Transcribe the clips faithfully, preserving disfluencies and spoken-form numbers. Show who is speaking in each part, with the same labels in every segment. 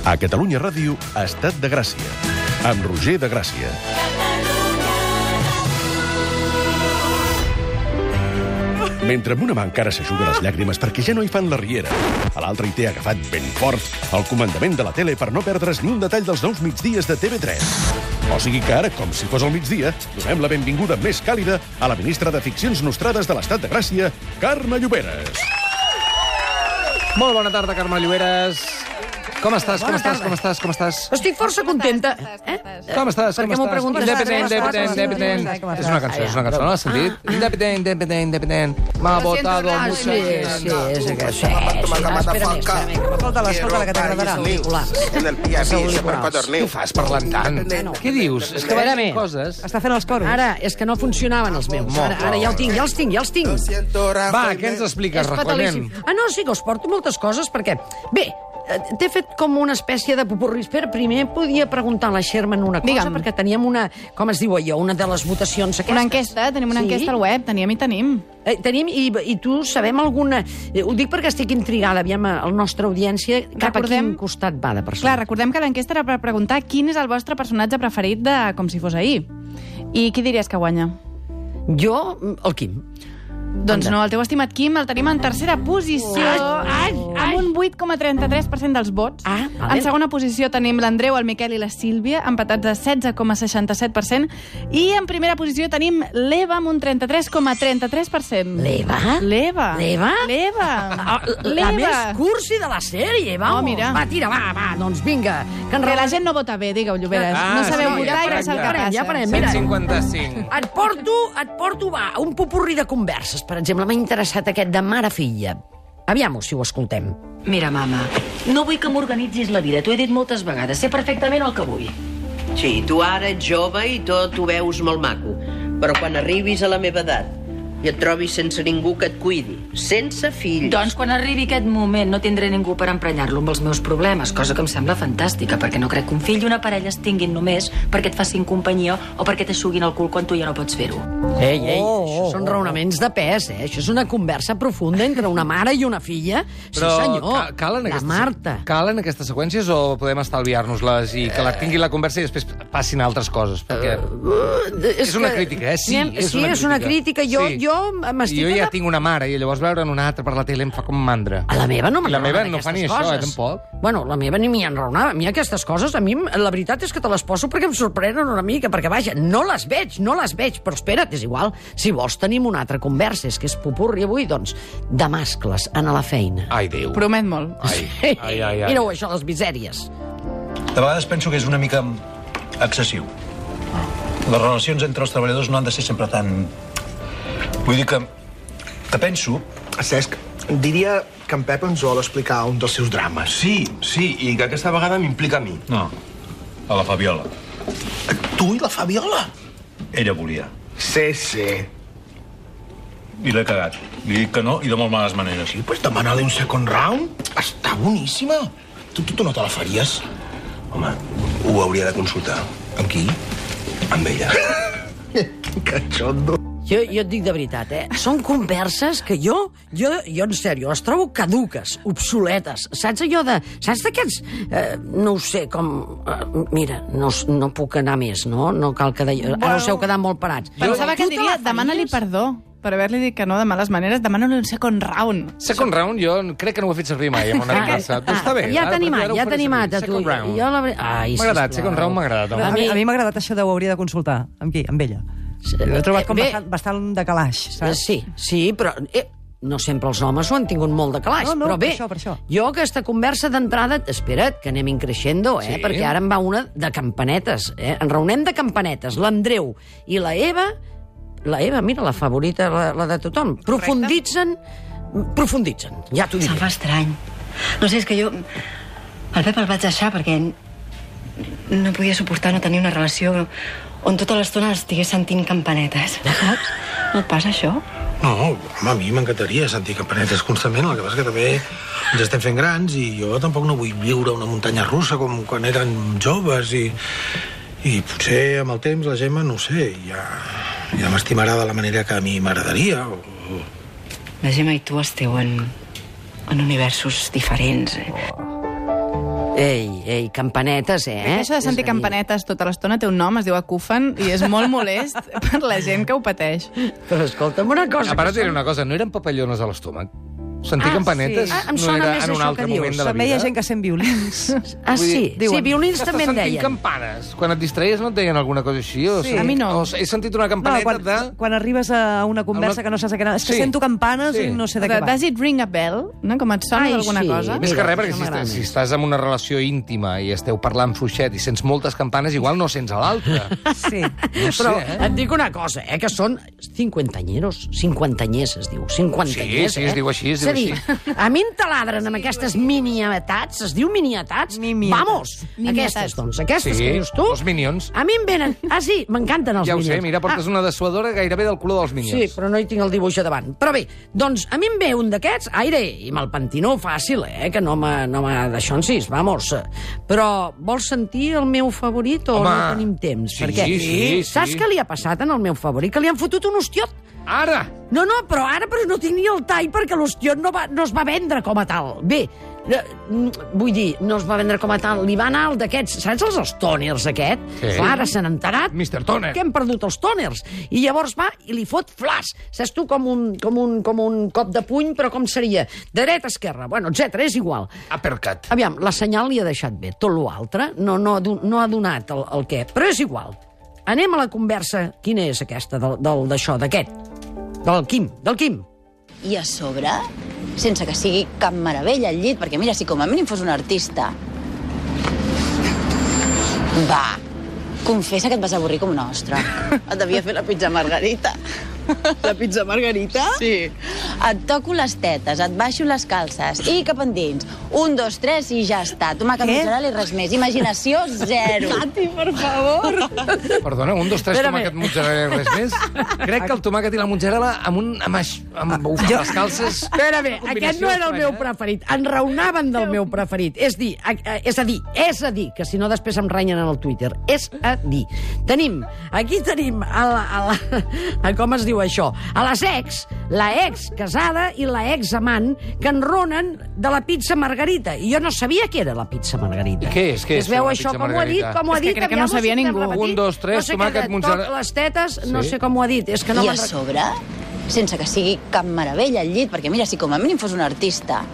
Speaker 1: A Catalunya Ràdio, Estat de Gràcia, amb Roger de Gràcia. Mentre amb una mà encara s'ajuda les llàgrimes perquè ja no hi fan la riera, a l'altra hi té agafat ben fort el comandament de la tele per no perdre's ni un detall dels nous migdies de T V tres. O sigui que ara, com si fos el migdia, donem la benvinguda més càlida a la ministra de Ficcions Nostrades de l'Estat de Gràcia, Carme Lloberes.
Speaker 2: Molt bona tarda, Carme Lloberes. Com estàs, com estàs, com estàs, com estàs?
Speaker 3: Estic força contenta. Eh?
Speaker 2: Com estàs, com
Speaker 3: Perquè m'ho
Speaker 2: estàs?
Speaker 3: preguntes
Speaker 2: Independent,
Speaker 3: tres
Speaker 2: independent,
Speaker 3: vegades.
Speaker 2: independent. És una cançó, és una cançó, no l'has sentit? Independent, independent, independent. M'ha votado
Speaker 3: Ah,
Speaker 2: mucha
Speaker 3: sí,
Speaker 2: gent.
Speaker 3: sí, és aquest. Sí, sí. Espera més, espera més.
Speaker 4: Escolta-la, escolta-la, que t'agradarà.
Speaker 5: En el P S I per quatre
Speaker 2: Què fas parlant tant? Què dius? És que
Speaker 3: Espera,
Speaker 2: van dir
Speaker 3: bé.
Speaker 2: coses.
Speaker 4: Està fent els coros.
Speaker 3: Ara, és que no funcionaven els meus. Ara, ara ja el tinc, ja els tinc, ja els tinc.
Speaker 2: Va, què ens expliques,
Speaker 3: És fatalíssim.
Speaker 2: Rajoyment?
Speaker 3: Ah, no, sí que us porto moltes coses, perquè... Bé, eh, t'he fet com una espècie de popurri. Espera, primer podia preguntar a la Sherman una cosa,
Speaker 6: Digue'm.
Speaker 3: perquè teníem una, com es diu allò, una de les votacions aquestes.
Speaker 6: Una enquesta, tenim una
Speaker 3: Sí?
Speaker 6: enquesta al web, teníem i tenim.
Speaker 3: Eh, tenim, i, i tu sabem alguna... eh, Ho dic perquè estic intrigada, aviam, a la nostra audiència, cap
Speaker 6: Recordem-
Speaker 3: a quin costat va de persona.
Speaker 6: Clar, recordem que l'enquesta era per preguntar quin és el vostre personatge preferit de Com si fos ahir. I qui diries que guanya?
Speaker 3: Jo, el Quim.
Speaker 6: Doncs no, el teu estimat Quim el tenim en tercera posició,
Speaker 3: Ai, ai.
Speaker 6: amb un vuit coma trenta-tres per cent dels vots.
Speaker 3: Ah, vale.
Speaker 6: En segona posició tenim l'Andreu, el Miquel i la Sílvia, empatats a setze coma seixanta-set per cent. I en primera posició tenim l'Eva amb un trenta-tres coma trenta-tres per cent.
Speaker 3: L'Eva?
Speaker 6: L'Eva.
Speaker 3: L'Eva?
Speaker 6: L'Eva.
Speaker 3: Ah, la més cursi de la sèrie, vamos.
Speaker 6: Oh, mira.
Speaker 3: Va, tira, va, va, doncs vinga. Que
Speaker 6: Que la
Speaker 3: enrere...
Speaker 6: gent no vota bé, digueu, Lloberes.
Speaker 2: Ah,
Speaker 6: no sabeu
Speaker 2: sí,
Speaker 6: votar
Speaker 2: ja
Speaker 6: i no
Speaker 2: farem,
Speaker 6: sap
Speaker 2: ja
Speaker 6: què
Speaker 3: farem,
Speaker 6: passa.
Speaker 3: ja farem.
Speaker 2: cent
Speaker 3: Mira.
Speaker 2: cinquanta-cinc.
Speaker 3: Et porto, et porto, va, un popurri de converses. Per exemple, m'ha interessat aquest de mare-filla. Aviam-ho, si ho escoltem.
Speaker 7: Mira, mama, no vull que m'organitzis la vida. T'ho he dit moltes vegades. Sé perfectament el que vull. Sí, tu ara ets jove i tot ho veus molt maco. Però quan arribis a la meva edat i et trobis sense ningú que et cuidi, sense fills... Doncs quan arribi aquest moment no tindré ningú per emprenyar-lo amb els meus problemes, cosa que em sembla fantàstica, perquè no crec que un fill i una parella es tinguin només perquè et facin companyia o perquè t'aixuguin el cul quan tu ja no pots fer-ho.
Speaker 3: Ei, ei,
Speaker 4: Oh,
Speaker 3: això
Speaker 4: oh,
Speaker 3: són
Speaker 4: oh.
Speaker 3: raonaments de pes, eh? Això és una conversa profunda entre una mare i una filla.
Speaker 2: Però
Speaker 3: sí, senyor.
Speaker 2: ca- calen
Speaker 3: la
Speaker 2: aquestes,
Speaker 3: Marta.
Speaker 2: Calen aquestes seqüències o podem estalviar-nos-les i que la tingui la conversa i després passin altres coses? Perquè
Speaker 3: Uh,
Speaker 2: és una
Speaker 3: que-
Speaker 2: crítica, eh? Sí,
Speaker 3: Anem-
Speaker 2: és
Speaker 3: sí,
Speaker 2: una
Speaker 3: és una
Speaker 2: crítica.
Speaker 3: crítica. Jo,
Speaker 2: Sí.
Speaker 3: jo m'estic...
Speaker 2: jo ja
Speaker 3: adap-
Speaker 2: tinc una mare i llavors veure'n una altra per la tele em fa com mandra.
Speaker 3: A la meva no
Speaker 2: I la
Speaker 3: m'agraden
Speaker 2: meva no fa ni
Speaker 3: aquestes
Speaker 2: això, eh,
Speaker 3: coses.
Speaker 2: tampoc.
Speaker 3: Bueno, la meva ni m'hi enraonava. A mi aquestes coses, a mi, la veritat és que te les poso perquè em sorprenen una mica, perquè, vaja, no les veig, no les veig, però espera't, és igual. Si vols tenim una altra conversa, és que és popurri avui, doncs, de mascles, anar a la feina.
Speaker 2: Ai, Déu.
Speaker 6: Promet molt.
Speaker 2: Ai, ai, ai, ai.
Speaker 3: Mireu això, les misèries.
Speaker 8: De vegades penso que és una mica excessiu. Les relacions entre els treballadors no han de ser sempre tan... Vull dir que, que penso...
Speaker 5: Cesc, diria que en Pep ens vol explicar un dels seus drames.
Speaker 9: Sí, sí, i que aquesta vegada m'implica a mi.
Speaker 8: No, a la Fabiola.
Speaker 5: Tu i la Fabiola?
Speaker 8: Ella volia.
Speaker 5: Sí, sí.
Speaker 8: I l'he cagat. Li dic que no i de molt males maneres.
Speaker 5: Sí, pues demana-li un second round. Està boníssima. Tu, tu, tu no te la faries?
Speaker 9: Home, ho hauria de consultar.
Speaker 5: Amb qui?
Speaker 9: Amb ella.
Speaker 5: Cachondo.
Speaker 3: Jo, jo et dic de veritat, eh? Són converses que jo, jo, jo en sèrio, les trobo caduques, obsoletes. Saps allò de... Saps d'aquests... Eh, no ho sé, com... Eh, mira, no, no puc anar més, no? No cal que... De... Ara us heu quedat molt parats.
Speaker 6: Pensava que
Speaker 3: Tu te
Speaker 6: diria,
Speaker 3: la faries?
Speaker 6: demana-li perdó per haver-li dit que no de males maneres, demana-li un second round.
Speaker 2: Second round, jo crec que no ho he fet servir mai en una conversa. Però està bé.
Speaker 3: Ja
Speaker 2: ara,
Speaker 3: t'ha animat,
Speaker 2: ara ho
Speaker 3: ja
Speaker 2: faré
Speaker 3: t'ha animat a
Speaker 2: servir.
Speaker 3: tu.
Speaker 2: Second round.
Speaker 3: Jo la... veri- Ai,
Speaker 2: M'ha agradat,
Speaker 3: sisplau.
Speaker 2: second round m'ha agradat.
Speaker 4: A
Speaker 2: home.
Speaker 4: mi a mi m'ha agradat això de ho hauria de consultar. Amb qui? Amb ella. L'he trobat com
Speaker 3: Bé,
Speaker 4: bastant, bastant de calaix, saps?
Speaker 3: Sí, sí, però... Eh, no sempre els homes ho han tingut molt de calaix,
Speaker 4: No, no,
Speaker 3: però bé,
Speaker 4: per això, per això.
Speaker 3: jo aquesta conversa d'entrada, espera't, que anem increixendo, eh?
Speaker 2: Sí.
Speaker 3: Perquè ara em va una de campanetes, eh? En raonem de campanetes, l'Andreu i la Eva, la Eva, mira, la favorita, la, la de tothom, profunditzen, profunditzen, ja t'ho
Speaker 7: Se'm
Speaker 3: diré.
Speaker 7: fa estrany. No sé, és que jo... El Pep el vaig deixar perquè no podia suportar no tenir una relació on tota l'estona estigués sentint campanetes. Saps? No et passa això?
Speaker 5: No, home, a mi m'encantaria sentir campanetes constantment, el que passa que també ens estem fent grans i jo tampoc no vull viure una muntanya russa com quan eren joves i, i potser amb el temps la Gemma, no ho sé, ja, ja m'estimarà de la manera que a mi m'agradaria. O...
Speaker 7: La Gemma i tu esteu en, en universos diferents. Eh?
Speaker 3: Ei, ei, campanetes, eh?
Speaker 6: Crec que això de sentir campanetes tota l'estona té un nom, es diu acúfen, i és molt molest per la gent que ho pateix.
Speaker 3: Però escolta'm una cosa...
Speaker 2: A part,
Speaker 3: que
Speaker 2: et diré
Speaker 3: són-
Speaker 2: una cosa, no eren papallones a l'estómac? Sentir
Speaker 3: Ah,
Speaker 2: campanetes
Speaker 3: sí. Ah, em
Speaker 2: no
Speaker 3: sona
Speaker 2: era
Speaker 3: més
Speaker 2: en un
Speaker 3: això
Speaker 2: altre
Speaker 3: que dius.
Speaker 2: moment de la
Speaker 4: També hi
Speaker 2: vida?
Speaker 4: ha gent que sent violins.
Speaker 3: Ah,
Speaker 2: Vull
Speaker 3: sí,
Speaker 2: dir,
Speaker 3: sí,
Speaker 4: diuen,
Speaker 3: violins
Speaker 2: Estàs
Speaker 3: també en
Speaker 2: sentint
Speaker 3: deien.
Speaker 2: campanes. Quan et distreies no et deien alguna cosa així? O
Speaker 4: Sí.
Speaker 2: sent-
Speaker 6: A mi no.
Speaker 2: O he sentit una
Speaker 4: No,
Speaker 2: campaneta
Speaker 4: quan,
Speaker 2: de...
Speaker 4: quan arribes a una conversa
Speaker 2: Una-
Speaker 4: que no saps de què anar... És que
Speaker 2: Sí.
Speaker 4: sento campanes
Speaker 2: Sí.
Speaker 4: i no sé de
Speaker 6: De,
Speaker 4: què va.
Speaker 6: does it ring a bell? No? Com et sona
Speaker 3: Ai,
Speaker 6: d'alguna
Speaker 3: sí.
Speaker 6: cosa?
Speaker 2: Més que
Speaker 3: Mira,
Speaker 2: res, perquè
Speaker 3: això
Speaker 2: si,
Speaker 3: m'agrada
Speaker 2: estàs, si
Speaker 3: més.
Speaker 2: estàs en una relació íntima i esteu parlant fluixet i sents moltes campanes, igual no sents a l'altre.
Speaker 4: Sí.
Speaker 2: No sé,
Speaker 3: Però
Speaker 2: eh?
Speaker 3: et dic una cosa, eh, que són cinquantanyeros, cinquantanyers es diu, cinquantanyers,
Speaker 2: Sí, sí, es
Speaker 3: eh?
Speaker 2: diu així, es
Speaker 3: És a
Speaker 2: diu
Speaker 3: dir,
Speaker 2: així.
Speaker 3: a mi em taladren amb aquestes miniatats, es diu miniatats?
Speaker 4: Mimietats.
Speaker 3: Vamos,
Speaker 6: Mimietats.
Speaker 3: aquestes, doncs, aquestes
Speaker 2: Sí,
Speaker 3: que dius tu.
Speaker 2: els Minions.
Speaker 3: A mi em venen... Ah, sí, m'encanten els
Speaker 2: Ja ho
Speaker 3: Minions.
Speaker 2: sé, mira, portes
Speaker 3: ah,
Speaker 2: una dessuadora gairebé del color dels Minions.
Speaker 3: Sí, però no hi tinc el dibuix a davant. Però bé, doncs a mi em ve un d'aquests, aire, i me'l pentino fàcil, eh, que no m'ha no m'ha d'això en sis, vamos. Però vols sentir el meu favorit o
Speaker 2: Home,
Speaker 3: no tenim temps?
Speaker 2: sí,
Speaker 3: Perquè,
Speaker 2: sí,
Speaker 3: saps
Speaker 2: sí.
Speaker 3: què li ha passat en el meu favorit? Que li han fotut un hostiot.
Speaker 2: Ara!
Speaker 3: No, no, però ara però no tinc ni el tall perquè l'hostiot no, va, no es va vendre com a tal. Bé, eh, vull dir, no es va vendre com a tal. Li va anar el d'aquests, saps els, els tòners, aquest?
Speaker 2: Sí.
Speaker 3: Clar, ara s'han enterat
Speaker 2: mister Toner.
Speaker 3: que hem perdut els tòners. I llavors va i li fot flash. Saps tu, com un, com un, com un cop de puny, però com seria? De dreta a esquerra, bueno, etcètera, és igual.
Speaker 2: Uppercut.
Speaker 3: Aviam, la senyal li ha deixat bé. Tot l'altre no, no, ha do- no ha donat el, el què. Però és igual. Anem a la conversa. Quina és aquesta del- del- d'això, d'aquest? Del Quim, del Quim.
Speaker 10: I a sobre, sense que sigui cap meravella al llit, perquè mira, si com a mínim fos un artista... Va, confessa que et vas avorrir com un ostre. Et devia fer la pizza margarita. La pizza margarita? Sí. Et toco les tetes, et baixo les calces i cap endins. Un, dos, tres i ja està. Tomàquet,
Speaker 4: Què?
Speaker 10: mozzarella i res més. Imaginació, zero. Cati, per favor.
Speaker 2: Perdona, un, dos, tres,
Speaker 3: Espera,
Speaker 2: tomàquet,
Speaker 3: bé.
Speaker 2: mozzarella i res més? Crec que el tomàquet i la mozzarella amb un... amb, aix, amb bufar les calces...
Speaker 3: Espera bé,
Speaker 2: Combinació
Speaker 3: aquest no era el meu
Speaker 2: estranya, eh?
Speaker 3: preferit. Enraonaven del meu preferit. És dir, a, a, és a dir, és a dir, que si no després em renyen en el Twitter. És a dir. Tenim, aquí tenim a la, a la, a com es diu això? A les ex, la ex casada i la ex amant que enronen de la pizza margarita. I jo no sabia què era la pizza margarita.
Speaker 2: I què és? Què és
Speaker 3: es veu
Speaker 2: una
Speaker 3: això,
Speaker 2: pizza
Speaker 3: com ho ha dit,
Speaker 2: margarita?
Speaker 3: com ho ha
Speaker 6: És que
Speaker 3: dit.
Speaker 6: crec que no
Speaker 3: aviam,
Speaker 6: sabia
Speaker 3: si
Speaker 6: ningú.
Speaker 3: t'he repetit.
Speaker 2: Un, dos, tres,
Speaker 3: no sé
Speaker 2: tomàquet,
Speaker 3: què, de
Speaker 2: mozzarella-
Speaker 3: toc les tetes, no
Speaker 2: Sí.
Speaker 3: sé com ho ha dit. És que no
Speaker 10: I a
Speaker 3: me'n rec-
Speaker 10: sobre, sense que sigui cap meravella al llit, perquè mira, si com a mínim fos un artista...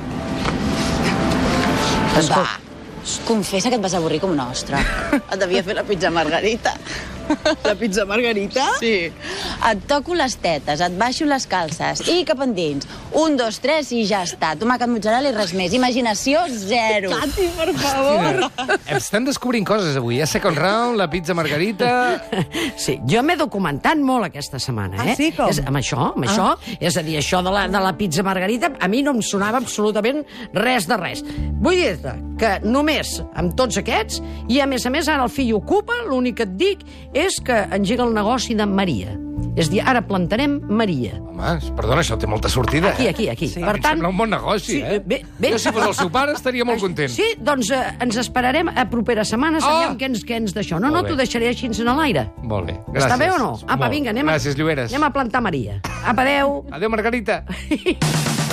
Speaker 10: Va, confessa que et vas avorrir com un ostre. Et devia fer la pizza margarita. La pizza margarita? Sí. Et toco les tetes, et baixo les calces i cap endins. Un, dos, tres i ja està. Tomàquet, mozzarella i res més. Imaginació, zero. Cati, per favor.
Speaker 2: Estem descobrint coses avui. Ja Second Round, la pizza margarita...
Speaker 3: Sí, jo m'he documentat molt aquesta setmana, eh?
Speaker 4: Ah, sí? Com?
Speaker 3: És, amb això, amb ah. això. És a dir, això de la, de la pizza margarita, a mi no em sonava absolutament res de res. Vull dir-te que només amb tots aquests, i a més a més ara el fill ocupa, l'únic que et dic és que engega el negoci de Maria. És a dir, ara plantarem Maria.
Speaker 2: Home, perdona, això té molta sortida,
Speaker 3: Aquí,
Speaker 2: eh?
Speaker 3: aquí, aquí.
Speaker 2: Sí. A mi em sembla un bon negoci,
Speaker 3: sí,
Speaker 2: eh?
Speaker 3: Bé, bé.
Speaker 2: Jo, si fos el seu pare, estaria molt content.
Speaker 3: Sí, doncs eh, ens esperarem a properes setmanes,
Speaker 2: Oh!
Speaker 3: aviam què ens, què ens d'això. No,
Speaker 2: Molt
Speaker 3: no,
Speaker 2: bé.
Speaker 3: t'ho deixaré així en l'aire.
Speaker 2: Molt bé, gràcies.
Speaker 3: Està bé o no? Apa,
Speaker 2: Molt.
Speaker 3: vinga, anem a,
Speaker 2: Gràcies, Lloberes.
Speaker 3: anem a plantar Maria. Apa, adeu.
Speaker 2: Adéu, Margarita.